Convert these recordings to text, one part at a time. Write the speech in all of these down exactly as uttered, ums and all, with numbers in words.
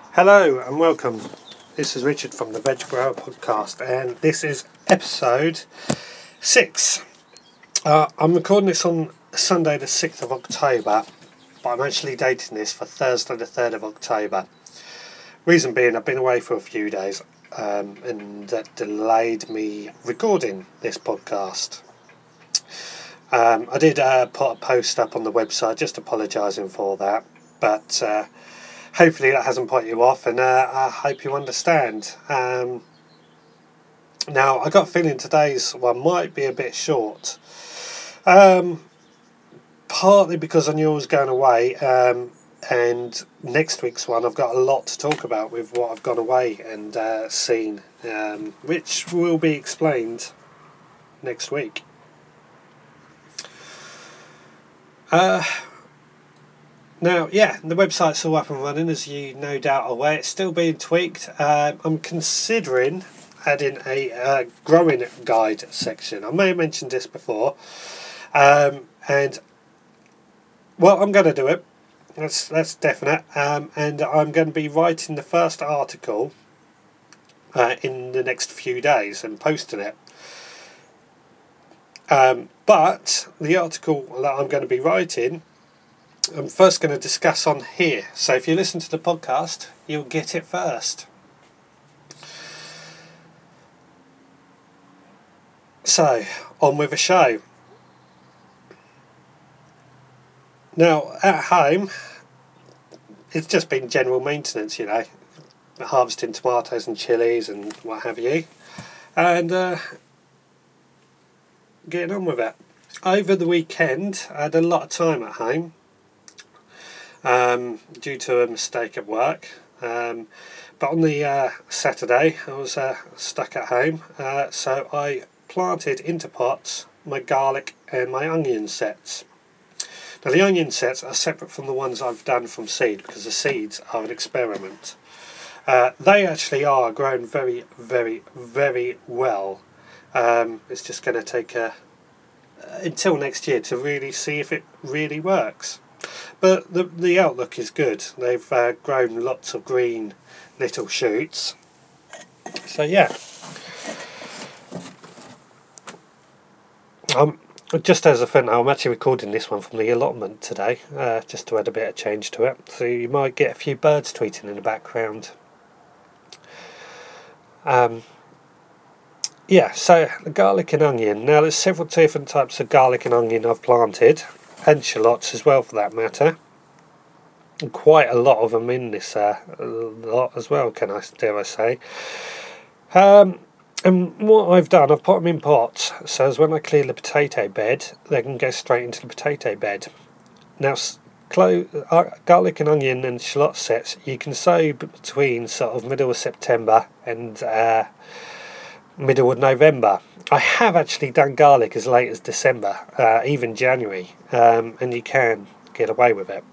Hello and welcome. This is Richard from the Veg Grower Podcast, and this is episode six. Uh, I'm recording this on Sunday the sixth of October, but I'm actually dating this for Thursday the third of October. Reason being, I've been away for a few days um, and that delayed me recording this podcast. Um, I did uh, put a post up on the website just apologising for that, but uh, hopefully that hasn't put you off, and uh, I hope you understand. Um, now, I got a feeling today's one might be a bit short, um, partly because I knew I was going away, um, and next week's one I've got a lot to talk about with what I've gone away and uh, seen, um, which will be explained next week. Uh, now, yeah, the website's all up and running, as you no doubt are aware. It's still being tweaked. Uh, I'm considering adding a uh, growing guide section. I may have mentioned this before. Um, and, well, I'm going to do it. That's, that's definite. Um, and I'm going to be writing the first article uh, in the next few days and posting it. Um, but the article that I'm going to be writing, I'm first going to discuss on here. So if you listen to the podcast, you'll get it first. So, on with the show. Now, at home, it's just been general maintenance, you know, harvesting tomatoes and chilies and what have you. And, uh, getting on with it. Over the weekend, I had a lot of time at home um, due to a mistake at work. Um, but on the uh, Saturday, I was uh, stuck at home, uh, so I planted into pots my garlic and my onion sets. Now, the onion sets are separate from the ones I've done from seed because the seeds are an experiment. Uh, they actually are grown very, very, very well. Um, it's just going to take a, uh, until next year to really see if it really works. But the the outlook is good. They've uh, grown lots of green little shoots. So yeah. Um, just as a fun, I'm actually recording this one from the allotment today, uh, just to add a bit of change to it. So you might get a few birds tweeting in the background. Um. Yeah, so the garlic and onion. Now there's several different types of garlic and onion I've planted, and shallots as well for that matter. And quite a lot of them in this uh, lot as well, can I dare I say. Um, and what I've done, I've put them in pots, so as when I clear the potato bed, they can go straight into the potato bed. Now, clo- uh, garlic and onion and shallot sets, you can sow between sort of middle of September and Uh, middle of November. I have actually done garlic as late as December, uh, even January, um, and you can get away with it.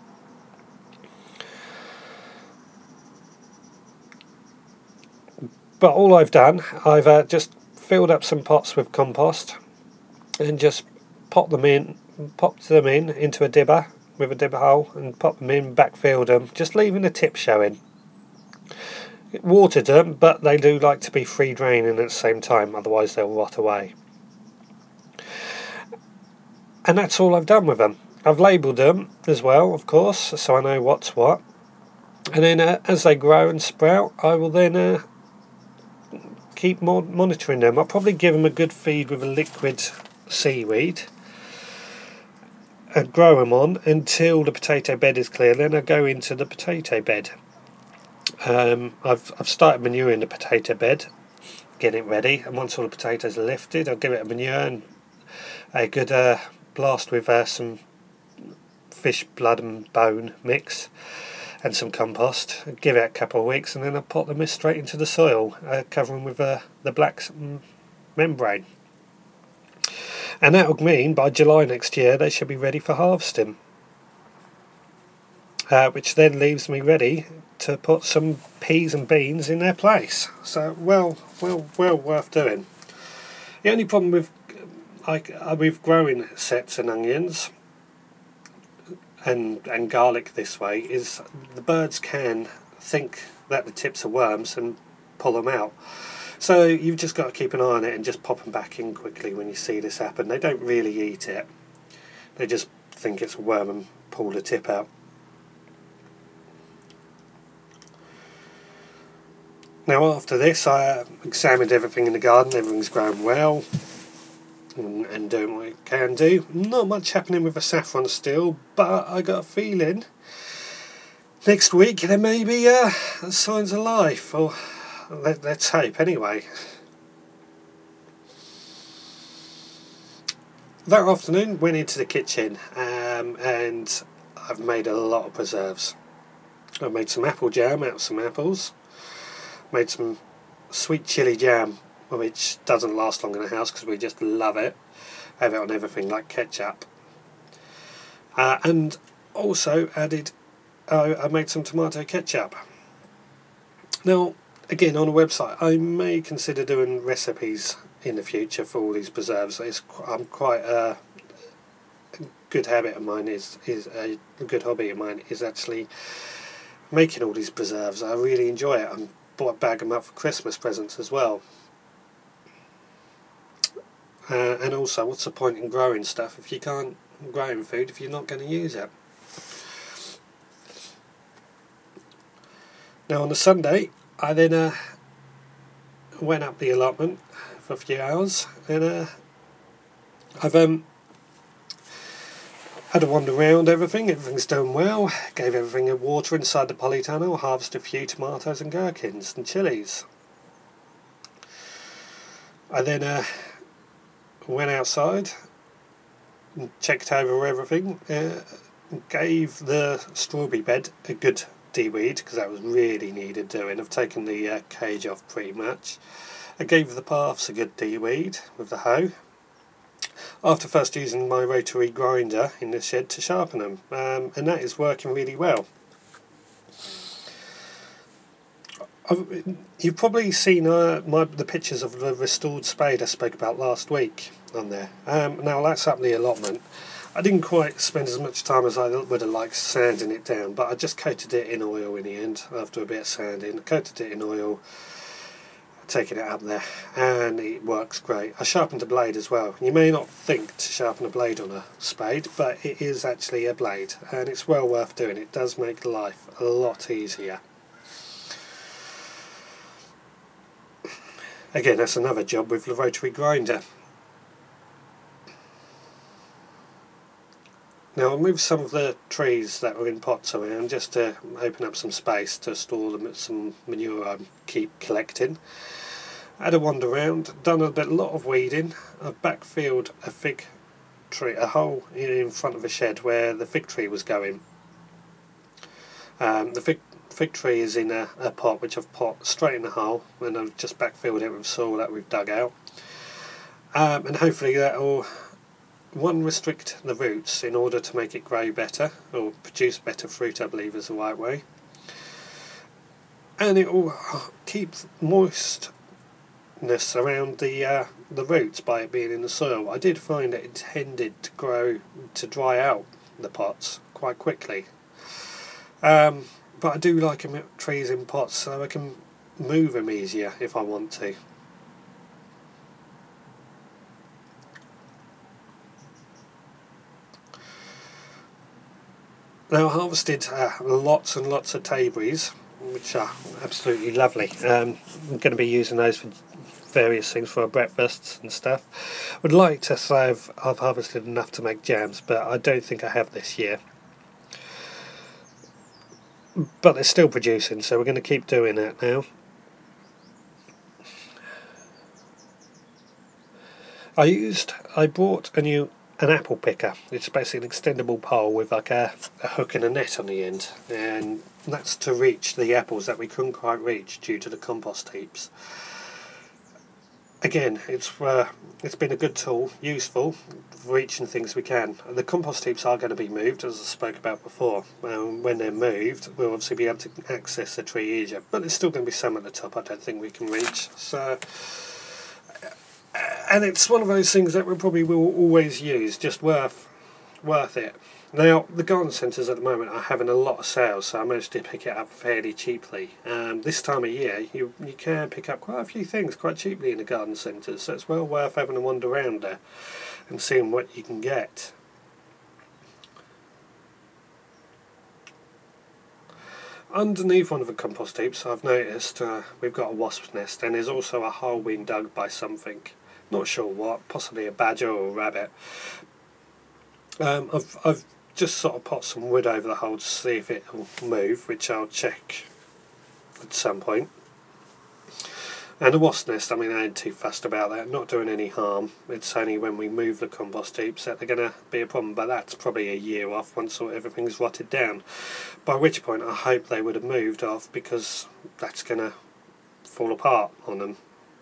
But all I've done, I've uh, just filled up some pots with compost and just popped them in, popped them in into a dibber with a dibber hole and popped them in, backfilled them, just leaving the tip showing. Watered them, but they do like to be free draining at the same time, otherwise they'll rot away. And that's all I've done with them. I've labelled them as well, of course, so I know what's what. And then uh, as they grow and sprout, I will then uh, keep mo- monitoring them. I'll probably give them a good feed with a liquid seaweed and grow them on until the potato bed is clear. Then I go into the potato bed. Um, I've I've started manuring the potato bed, getting it ready, and once all the potatoes are lifted, I'll give it a manure and a good uh, blast with uh, some fish blood and bone mix and some compost. Give it a couple of weeks, and then I'll put them straight into the soil, uh, cover them with uh, the black mm, membrane. And that will mean by July next year they should be ready for harvesting. Uh, which then leaves me ready to put some peas and beans in their place. So, well, well, well worth doing. The only problem with like uh, with growing sets and onions and and garlic this way is the birds can think that the tips are worms and pull them out. So you've just got to keep an eye on it and just pop them back in quickly when you see this happen. They don't really eat it. They just think it's a worm and pull the tip out. Now after this, I examined everything in the garden. Everything's growing well and, and doing what it can do. Not much happening with the saffron still, but I got a feeling next week there may be uh, signs of life, or let, let's hope anyway. That afternoon went into the kitchen um, and I've made a lot of preserves. I've made some apple jam out of some apples, made some sweet chilli jam, which doesn't last long in the house because we just love it, have it on everything like ketchup, uh, and also added uh, I made some tomato ketchup. Now again, on a website I may consider doing recipes in the future for all these preserves. It's, I'm quite uh, a good habit of mine is, is a good hobby of mine is actually making all these preserves. I really enjoy it. I'm bought bag them up for Christmas presents as well. Uh, and also, what's the point in growing stuff if you can't grow food if you're not going to use it? Now on the Sunday, I then uh, went up the allotment for a few hours, and uh, I've um, had a wander around everything. Everything's doing well. Gave everything a water inside the polytunnel. Harvested a few tomatoes and gherkins and chilies. I then uh, went outside and checked over everything. Uh, gave the strawberry bed a good de-weed because that was really needed doing. I've taken the uh, cage off pretty much. I gave the paths a good de-weed with the hoe, after first using my rotary grinder in the shed to sharpen them, um, and that is working really well. I've, you've probably seen uh, my, the pictures of the restored spade I spoke about last week on there. Um, now that's up the allotment. I didn't quite spend as much time as I would have liked sanding it down, but I just coated it in oil in the end after a bit of sanding. Coated it in oil, taking it up there, and it works great. I sharpened the blade as well. You may not think to sharpen a blade on a spade, but it is actually a blade, and it's well worth doing. It does make life a lot easier. Again, that's another job with the rotary grinder. Now I moved some of the trees that were in pots around just to open up some space to store them, some manure I keep collecting. I had a wander around, done a bit, a lot of weeding. I've backfilled a fig tree, a hole in front of a shed where the fig tree was going. Um, the fig fig tree is in a, a pot which I've put straight in the hole, and I've just backfilled it with soil that we've dug out. Um, and hopefully that will one restrict the roots in order to make it grow better, or produce better fruit, I believe is the right way. And it will keep moistness around the uh, the roots by it being in the soil. I did find that it tended to grow, to dry out the pots quite quickly. Um, but I do like them, trees in pots, so I can move them easier if I want to. Now I harvested uh, lots and lots of tayberries, which are absolutely lovely. Um, I'm going to be using those for various things for our breakfasts and stuff. I would like to say I've, I've harvested enough to make jams, but I don't think I have this year. But they're still producing, so we're going to keep doing that now. I used, I bought a new an apple picker. It's basically an extendable pole with like a, a hook and a net on the end, and that's to reach the apples that we couldn't quite reach due to the compost heaps. Again, it's uh, it's been a good tool, useful for reaching things we can. The compost heaps are going to be moved, as I spoke about before. Um, when they're moved, we'll obviously be able to access the tree easier, but there's still going to be some at the top I don't think we can reach. So, and it's one of those things that we probably will always use, just worth worth it. Now, the garden centres at the moment are having a lot of sales, so I managed to pick it up fairly cheaply. Um, this time of year, you you can pick up quite a few things quite cheaply in the garden centres, so it's well worth having a wander around there and seeing what you can get. Underneath one of the compost heaps, I've noticed uh, we've got a wasp's nest, and there's also a hole being dug by something. Not sure what, possibly a badger or a rabbit. Um, I've I've just sort of put some wood over the hole to see if it will move, which I'll check at some point. And the wasp nest, I mean, I ain't too fussed about that, not doing any harm. It's only when we move the compost heaps that they're going to be a problem, but that's probably a year off once sort of everything's rotted down. By which point I hope they would have moved off, because that's going to fall apart on them.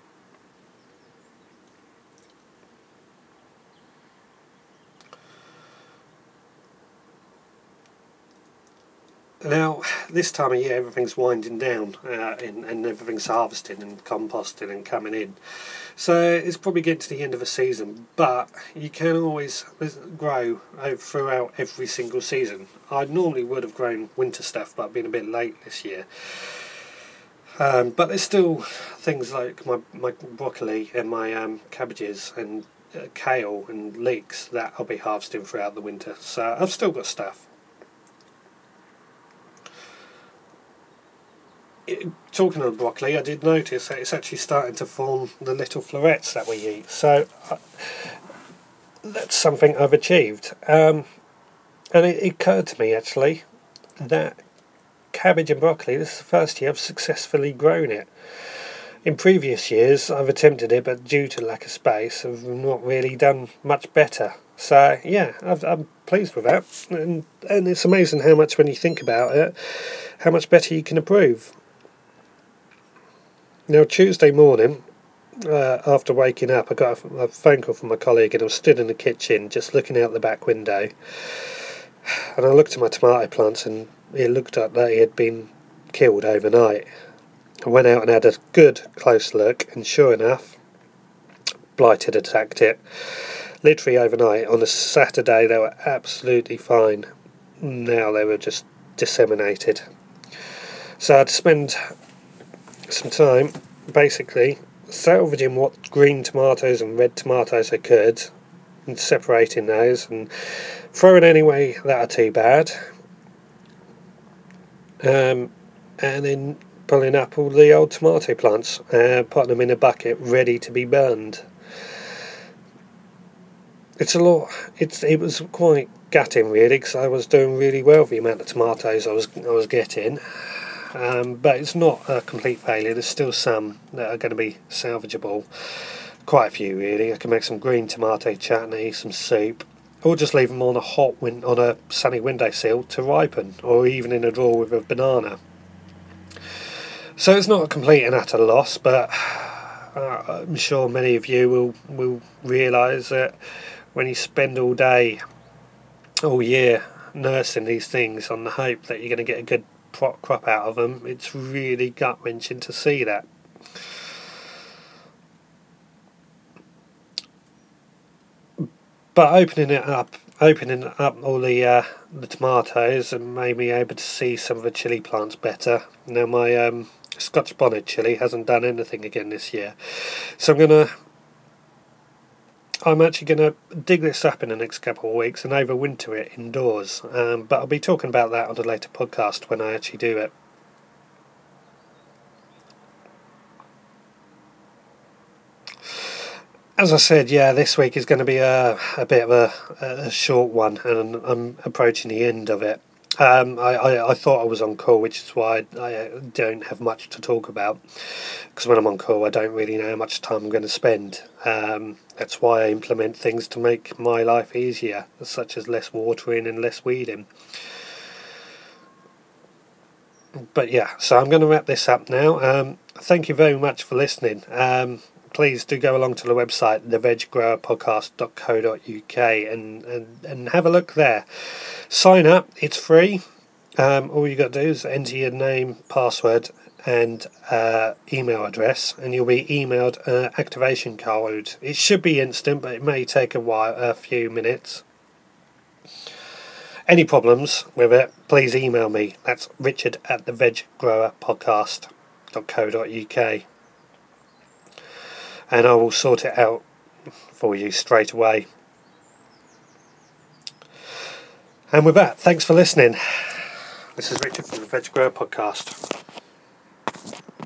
Now, this time of year everything's winding down uh, and, and everything's harvesting and composting and coming in. So it's probably getting to the end of the season, but you can always grow throughout every single season. I normally would have grown winter stuff, but I've been a bit late this year. Um, but there's still things like my, my broccoli and my um, cabbages and uh, kale and leeks that I'll be harvesting throughout the winter. So I've still got stuff. Talking of broccoli, I did notice that it's actually starting to form the little florets that we eat, so uh, that's something I've achieved. Um, and it, it occurred to me actually that cabbage and broccoli, this is the first year I've successfully grown it. In previous years I've attempted it, but due to lack of space I've not really done much better. So yeah, I've, I'm pleased with that, and, and it's amazing how much, when you think about it, how much better you can improve. Now, Tuesday morning, uh, after waking up, I got a, a phone call from my colleague, and I was stood in the kitchen just looking out the back window, and I looked at my tomato plants, and it looked like they had been killed overnight. I went out and had a good close look, and sure enough, blight had attacked it. Literally overnight. On a Saturday they were absolutely fine. Now they were just disseminated. So I had to spend some time basically salvaging what green tomatoes and red tomatoes I could, and separating those and throwing anyway that are too bad, um, and then pulling up all the old tomato plants and uh, putting them in a bucket ready to be burned. It's a lot. It's it was quite gutting really, because I was doing really well with the amount of tomatoes I was I was getting. Um, but it's not a complete failure. There's still some that are going to be salvageable. Quite a few really. I can make some green tomato chutney, some soup, or just leave them on a hot win- on a sunny windowsill to ripen, or even in a drawer with a banana. So it's not a complete and utter loss, but uh, I'm sure many of you will will realise that when you spend all day, all year nursing these things on the hope that you're going to get a good crop out of them, it's really gut wrenching to see that. But opening it up, opening up all the uh, the tomatoes, and made me able to see some of the chilli plants better. Now my um, Scotch bonnet chilli hasn't done anything again this year, so I'm gonna. I'm actually going to dig this up in the next couple of weeks and overwinter it indoors, um, but I'll be talking about that on a later podcast when I actually do it. As I said, yeah, this week is going to be a, a bit of a, a short one, and I'm approaching the end of it. Um, I, I, I thought I was on call, which is why I, I don't have much to talk about, because when I'm on call I don't really know how much time I'm going to spend. Um, that's why I implement things to make my life easier, such as less watering and less weeding. But yeah, so I'm going to wrap this up now. Um, thank you very much for listening. Um, please do go along to the website, the veg grower podcast dot co dot uk, and, and, and have a look there. Sign up, it's free. Um, all you got to do is enter your name, password, and uh, email address, and you'll be emailed an activation code. It should be instant, but it may take a while, a few minutes. any problems with it, please email me. That's richard at the veg grower podcast dot co dot uk, and I will sort it out for you straight away. And with that, thanks for listening. This is Richard from the Veg Grower Podcast.